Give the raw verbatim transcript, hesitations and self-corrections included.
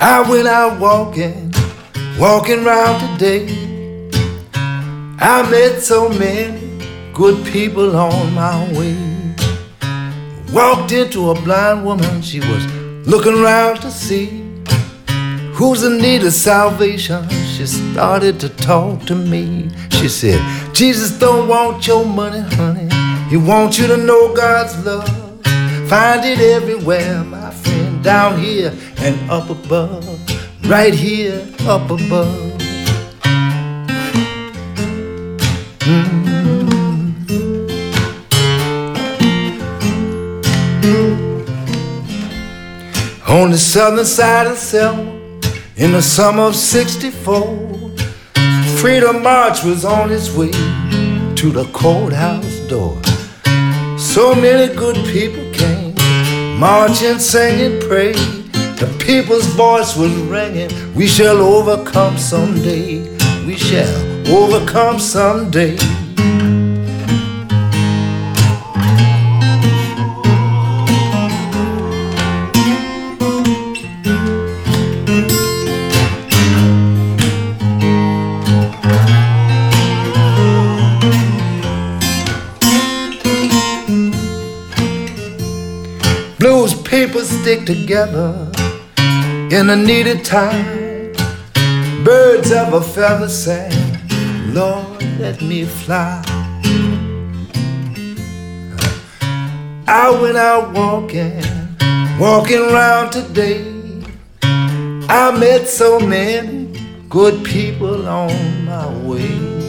I went out walking, walking round today. I met so many good people on my way. Walked into a blind woman, she was looking around to see who's in need of salvation. She started to talk to me. She said, Jesus don't want your money, honey. He wants you to know God's love. Find it everywhere, my friend, down here and up above. Right here, up above. Mm. On the southern side of Selma, in the summer of sixty-four, Freedom March was on its way to the courthouse door. So many good people came, marching, singing, praying. The people's voice was ringing. We shall overcome someday. We shall overcome someday. Blues papers stick together in a needed time. Birds of a feather sang, Lord, let me fly. I went out walking, walking around today. I met so many good people on my way.